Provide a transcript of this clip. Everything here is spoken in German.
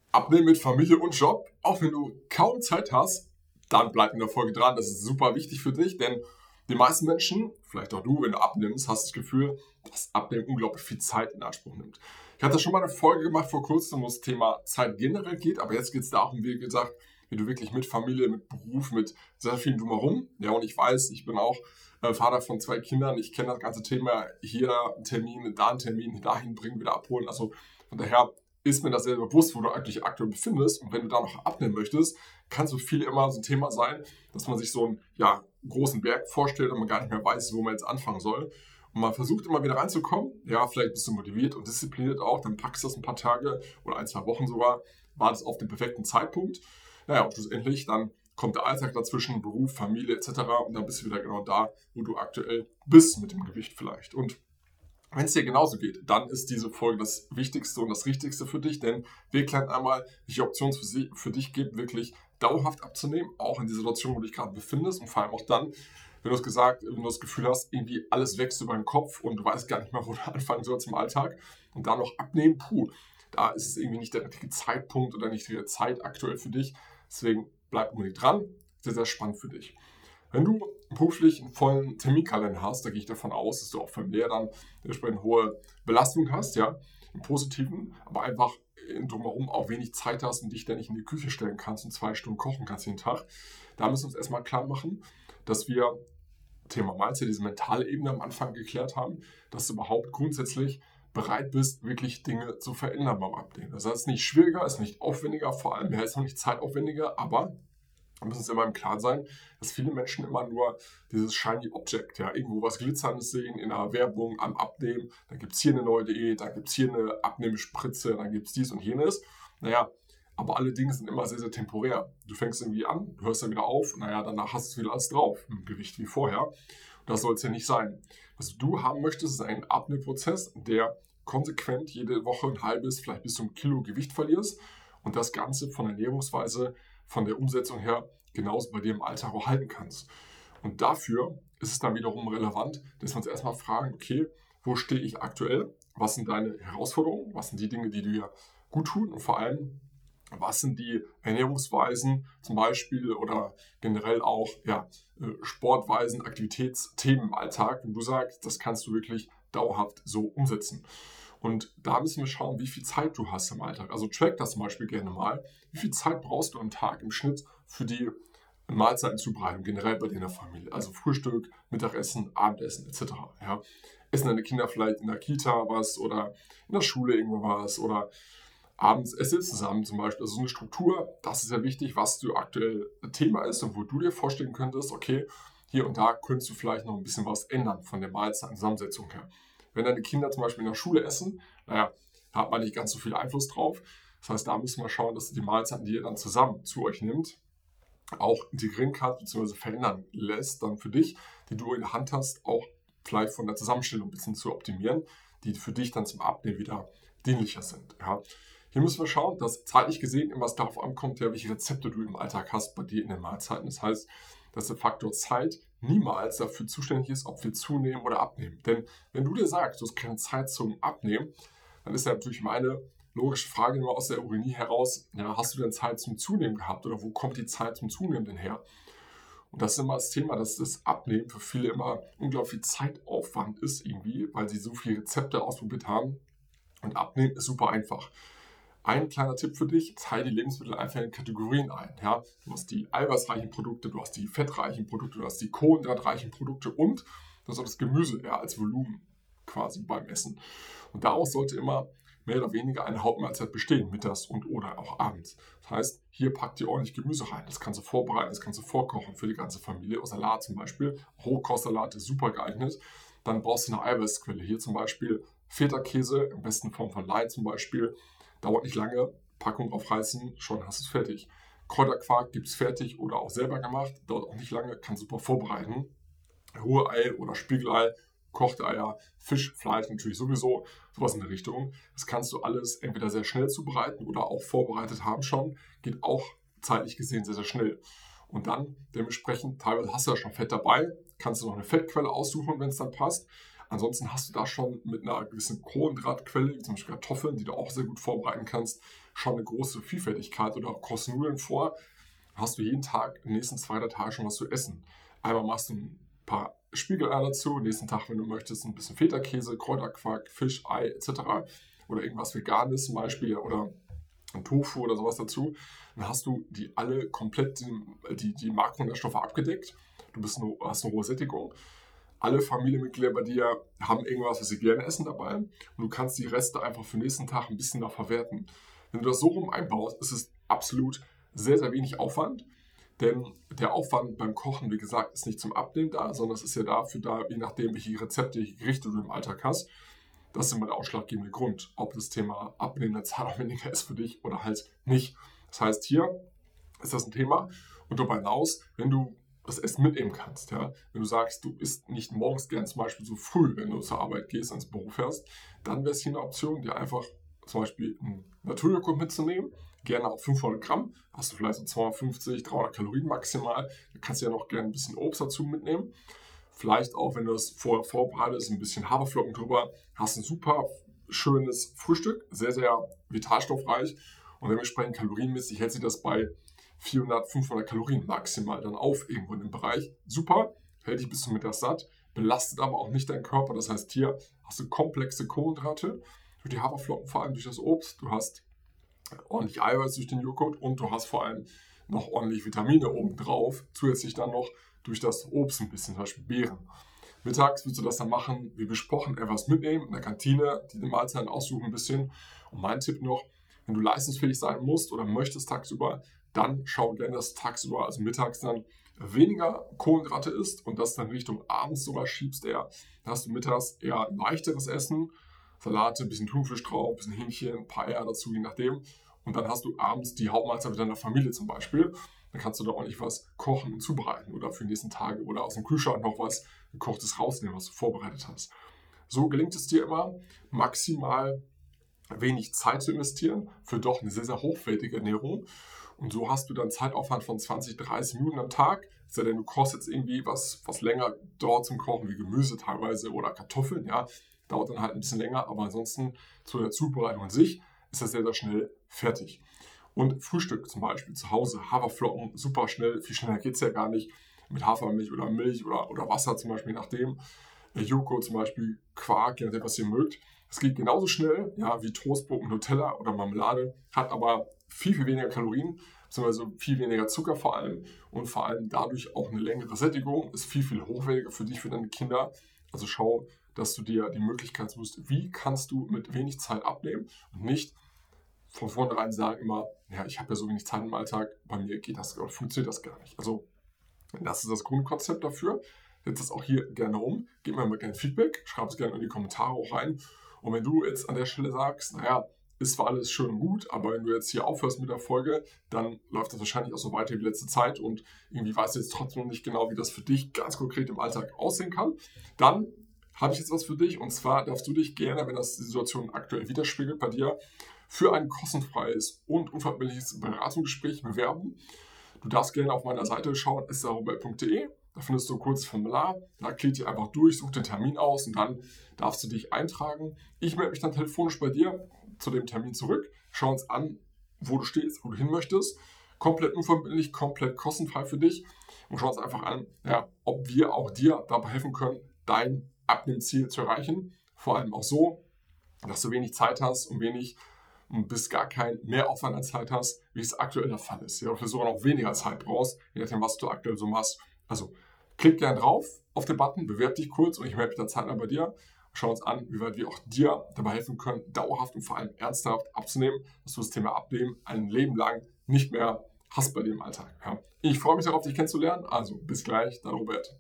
Abnehmen mit Familie und Job, auch wenn du kaum Zeit hast, dann bleib in der Folge dran. Das ist super wichtig für dich, denn die meisten Menschen, vielleicht auch du, wenn du abnimmst, hast das Gefühl, dass Abnehmen unglaublich viel Zeit in Anspruch nimmt. Ich hatte schon mal eine Folge gemacht vor kurzem, wo das Thema Zeit generell geht, aber jetzt geht es darum, wie gesagt, wie du wirklich mit Familie, mit Beruf, mit sehr vielen drumherum. Ja, und ich weiß, ich bin auch Vater von 2 Kindern. Ich kenne das ganze Thema, hier ein Termin, da ein Termin, dahin bringen, wieder abholen. Also von daher ist mir das sehr bewusst, wo du eigentlich aktuell befindest. Und wenn du da noch abnehmen möchtest, kann so viel immer so ein Thema sein, dass man sich so einen großen Berg vorstellt und man gar nicht mehr weiß, wo man jetzt anfangen soll. Und man versucht immer wieder reinzukommen. Ja, vielleicht bist du motiviert und diszipliniert auch, dann packst du das ein paar Tage oder 1, 2 Wochen sogar, wartest auf den perfekten Zeitpunkt. Naja, und schlussendlich dann kommt der Alltag dazwischen, Beruf, Familie etc. Und dann bist du wieder genau da, wo du aktuell bist mit dem Gewicht vielleicht. Und wenn es dir genauso geht, dann ist diese Folge das Wichtigste und das Richtigste für dich, denn wir klären einmal, welche Optionen es für dich gibt, wirklich dauerhaft abzunehmen, auch in der Situation, wo du dich gerade befindest und vor allem auch dann, wenn du das Gefühl hast, irgendwie alles wächst über den Kopf und du weißt gar nicht mehr, wo du anfangen sollst im Alltag und dann noch abnehmen, da ist es irgendwie nicht der richtige Zeitpunkt oder nicht die Zeit aktuell für dich. Deswegen bleib unbedingt dran, sehr, sehr spannend für dich. Wenn du beruflich einen vollen Terminkalender hast, da gehe ich davon aus, dass du auch familiär dann dementsprechend hohe Belastung hast, ja, im Positiven, aber einfach drumherum auch wenig Zeit hast und dich dann nicht in die Küche stellen kannst und 2 Stunden kochen kannst jeden Tag. Da müssen wir uns erstmal klar machen, dass wir Thema Mindset, diese mentale Ebene am Anfang geklärt haben, dass du überhaupt grundsätzlich bereit bist, wirklich Dinge zu verändern beim Abnehmen. Das heißt, es ist nicht schwieriger, es ist nicht aufwendiger, vor allem ist es noch nicht zeitaufwendiger, aber wir müssen uns immer im Klaren sein, dass viele Menschen immer nur dieses Shiny Object, ja, irgendwo was Glitzerndes sehen in einer Werbung am Abnehmen. Dann gibt es hier eine neue Diät, dann gibt es hier eine Abnehmspritze, dann gibt es dies und jenes. Naja, aber alle Dinge sind immer sehr, sehr temporär. Du fängst irgendwie an, du hörst dann wieder auf, naja, danach hast du wieder alles drauf, im Gewicht wie vorher. Und das soll es ja nicht sein. Was du haben möchtest, ist ein Abnehmprozess, der konsequent jede Woche ein halbes, vielleicht bis zu 1 Kilo Gewicht verlierst und das Ganze von der Ernährungsweise, von der Umsetzung her genauso bei dir im Alltag auch halten kannst. Und dafür ist es dann wiederum relevant, dass wir uns erstmal fragen, okay, wo stehe ich aktuell? Was sind deine Herausforderungen? Was sind die Dinge, die dir gut tun? Und vor allem, was sind die Ernährungsweisen zum Beispiel oder generell auch Sportweisen, Aktivitätsthemen im Alltag, wo du sagst, das kannst du wirklich dauerhaft so umsetzen. Und da müssen wir schauen, wie viel Zeit du hast im Alltag. Also track das zum Beispiel gerne mal. Wie viel Zeit brauchst du am Tag im Schnitt für die Mahlzeitenzubereitung, generell bei dir in der Familie? Also Frühstück, Mittagessen, Abendessen etc. Ja. Essen deine Kinder vielleicht in der Kita was oder in der Schule irgendwo was oder abends esst ihr zusammen zum Beispiel. Also so eine Struktur, das ist ja wichtig, was du aktuell Thema ist und wo du dir vorstellen könntest, okay, hier und da könntest du vielleicht noch ein bisschen was ändern von der Mahlzeitenzusammensetzung her. Wenn deine Kinder zum Beispiel in der Schule essen, naja, da hat man nicht ganz so viel Einfluss drauf. Das heißt, da müssen wir schauen, dass du die Mahlzeiten, die ihr dann zusammen zu euch nimmt, auch integrieren kannst bzw. verändern lässt, dann für dich, die du in der Hand hast, auch vielleicht von der Zusammenstellung ein bisschen zu optimieren, die für dich dann zum Abnehmen wieder dienlicher sind. Ja. Hier müssen wir schauen, dass zeitlich gesehen immer was darauf ankommt, ja, welche Rezepte du im Alltag hast bei dir in den Mahlzeiten. Das heißt, dass der Faktor Zeit niemals dafür zuständig ist, ob wir zunehmen oder abnehmen. Denn wenn du dir sagst, du hast keine Zeit zum Abnehmen, dann ist ja natürlich meine logische Frage nur aus der Uranie heraus, ja, hast du denn Zeit zum Zunehmen gehabt oder wo kommt die Zeit zum Zunehmen denn her? Und das ist immer das Thema, dass das Abnehmen für viele immer unglaublich viel Zeitaufwand ist irgendwie, weil sie so viele Rezepte ausprobiert haben. Und Abnehmen ist super einfach. Ein kleiner Tipp für dich, teile die Lebensmittel einfach in Kategorien ein. Ja? Du hast die eiweißreichen Produkte, du hast die fettreichen Produkte, du hast die kohlenhydratreichen Produkte und du hast auch das Gemüse als Volumen quasi beim Essen. Und daraus sollte immer mehr oder weniger eine Hauptmahlzeit bestehen, mittags und oder auch abends. Das heißt, hier packt ihr ordentlich Gemüse rein. Das kannst du vorbereiten, das kannst du vorkochen für die ganze Familie. Salat zum Beispiel, Rohkostsalat ist super geeignet. Dann brauchst du eine Eiweißquelle. Hier zum Beispiel Feta-Käse, im besten Form von Light zum Beispiel. Dauert nicht lange, Packung aufreißen, schon hast du es fertig. Kräuterquark gibt es fertig oder auch selber gemacht, dauert auch nicht lange, kann super vorbereiten. Rührei oder Spiegelei, kochte Eier, Fisch, Fleisch natürlich sowieso, sowas in der Richtung. Das kannst du alles entweder sehr schnell zubereiten oder auch vorbereitet haben schon. Geht auch zeitlich gesehen sehr, sehr schnell. Und dann dementsprechend, teilweise hast du ja schon Fett dabei, kannst du noch eine Fettquelle aussuchen, wenn es dann passt. Ansonsten hast du da schon mit einer gewissen Kohlenhydratquelle, wie zum Beispiel Kartoffeln, die du auch sehr gut vorbereiten kannst, schon eine große Vielfältigkeit oder kochst Nudeln vor, hast du jeden Tag, in den nächsten 2, 3 Tagen schon was zu essen. Einmal machst du ein paar Spiegeleier dazu, nächsten Tag, wenn du möchtest, ein bisschen Feta-Käse, Kräuterquark, Fisch, Ei etc. Oder irgendwas Veganes zum Beispiel oder ein Tofu oder sowas dazu. Dann hast du die alle komplett die Makronährstoffe abgedeckt. Hast eine hohe Sättigung. Alle Familienmitglieder bei dir haben irgendwas, was sie gerne essen dabei. Und du kannst die Reste einfach für den nächsten Tag ein bisschen noch verwerten. Wenn du das so rum einbaust, ist es absolut sehr, sehr wenig Aufwand. Denn der Aufwand beim Kochen, wie gesagt, ist nicht zum Abnehmen da, sondern es ist ja dafür da, je nachdem, welche Rezepte, welche Gerichte du im Alltag hast. Das ist immer der ausschlaggebende Grund, ob das Thema Abnehmen eine Zahl weniger ist für dich oder halt nicht. Das heißt, hier ist das ein Thema. Und darüber hinaus, wenn du das Essen mitnehmen kannst, ja, wenn du sagst, du isst nicht morgens gern zum Beispiel so früh, wenn du zur Arbeit gehst, ins Büro fährst, dann wäre es hier eine Option, dir einfach zum Beispiel einen Naturjoghurt mitzunehmen, gerne auch 500 Gramm, hast du vielleicht so 250, 300 Kalorien maximal, da kannst du ja noch gerne ein bisschen Obst dazu mitnehmen. Vielleicht auch, wenn du das vorher vorbereitest, ein bisschen Haferflocken drüber, hast ein super schönes Frühstück, sehr, sehr vitalstoffreich und dementsprechend kalorienmäßig hält sich das bei 400, 500 Kalorien maximal dann auf irgendwo in dem Bereich. Super, hält dich bis zum Mittag satt, belastet aber auch nicht deinen Körper. Das heißt, hier hast du komplexe Kohlenhydrate durch die Haferflocken, vor allem durch das Obst. Du hast ordentlich Eiweiß durch den Joghurt und du hast vor allem noch ordentlich Vitamine obendrauf. Zusätzlich dann noch durch das Obst ein bisschen, zum Beispiel Beeren. Mittags willst du das dann machen, wie besprochen, etwas mitnehmen, in der Kantine, die Mahlzeiten aussuchen ein bisschen. Und mein Tipp noch, wenn du leistungsfähig sein musst oder möchtest tagsüber, dann schau gerne, dass tagsüber, also mittags dann weniger Kohlenhydrate isst und das dann Richtung abends sogar schiebst eher. Dann hast du mittags eher leichteres Essen, Salate, ein bisschen Thunfisch drauf, ein bisschen Hähnchen, ein paar Eier dazu, je nachdem. Und dann hast du abends die Hauptmahlzeit mit deiner Familie zum Beispiel. Dann kannst du da ordentlich was kochen und zubereiten oder für die nächsten Tage oder aus dem Kühlschrank noch was Gekochtes rausnehmen, was du vorbereitet hast. So gelingt es dir immer, maximal wenig Zeit zu investieren für doch eine sehr, sehr hochwertige Ernährung. Und so hast du dann Zeitaufwand von 20, 30 Minuten am Tag. Es sei denn, du kochst jetzt irgendwie was länger dauert zum Kochen, wie Gemüse teilweise oder Kartoffeln, ja. Dauert dann halt ein bisschen länger, aber ansonsten zu der Zubereitung an sich ist das sehr, sehr schnell fertig. Und Frühstück zum Beispiel zu Hause, Haferflocken, super schnell, viel schneller geht es ja gar nicht, mit Hafermilch oder Milch oder Wasser zum Beispiel, je nachdem. Joghurt zum Beispiel, Quark, je nachdem, was ihr mögt. Es geht genauso schnell, ja, wie Toastbrot mit Nutella oder Marmelade, hat aber viel, viel weniger Kalorien, beziehungsweise viel weniger Zucker vor allem und vor allem dadurch auch eine längere Sättigung, ist viel, viel hochwertiger für dich, für deine Kinder. Also schau, dass du dir die Möglichkeit suchst, wie kannst du mit wenig Zeit abnehmen und nicht von vornherein sagen immer, ja, ich habe ja so wenig Zeit im Alltag, bei mir geht das oder funktioniert das gar nicht. Also das ist das Grundkonzept dafür. Setz das auch hier gerne um, gib mir mal gerne Feedback, schreib es gerne in die Kommentare auch rein. Und wenn du jetzt an der Stelle sagst, naja, ist zwar alles schön und gut, aber wenn du jetzt hier aufhörst mit der Folge, dann läuft das wahrscheinlich auch so weiter wie letzte Zeit und irgendwie weißt du jetzt trotzdem noch nicht genau, wie das für dich ganz konkret im Alltag aussehen kann, dann habe ich jetzt was für dich und zwar darfst du dich gerne, wenn das die Situation aktuell widerspiegelt bei dir, für ein kostenfreies und unverbindliches Beratungsgespräch bewerben. Du darfst gerne auf meiner Seite schauen, esrobert.de. Da findest du ein kurzes Formular, da klick dich einfach durch, such den Termin aus und dann darfst du dich eintragen. Ich melde mich dann telefonisch bei dir zu dem Termin zurück, schau uns an, wo du stehst, wo du hin möchtest. Komplett unverbindlich, komplett kostenfrei für dich und schau uns einfach an, ja, ob wir auch dir dabei helfen können, dein Abnehmziel zu erreichen. Vor allem auch so, dass du wenig Zeit hast und bis gar kein Mehraufwand an Zeit hast, wie es aktuell der Fall ist. Ja, dafür sogar noch weniger Zeit brauchst, je nachdem, was du aktuell so machst. Also klick gerne drauf auf den Button, bewerb dich kurz und ich melde mich dann zeitnah bei dir. Schau uns an, wie weit wir auch dir dabei helfen können, dauerhaft und vor allem ernsthaft abzunehmen, dass du das Thema Abnehmen ein Leben lang nicht mehr hast bei dir im Alltag. Ja. Ich freue mich darauf, dich kennenzulernen. Also bis gleich, dein Robert.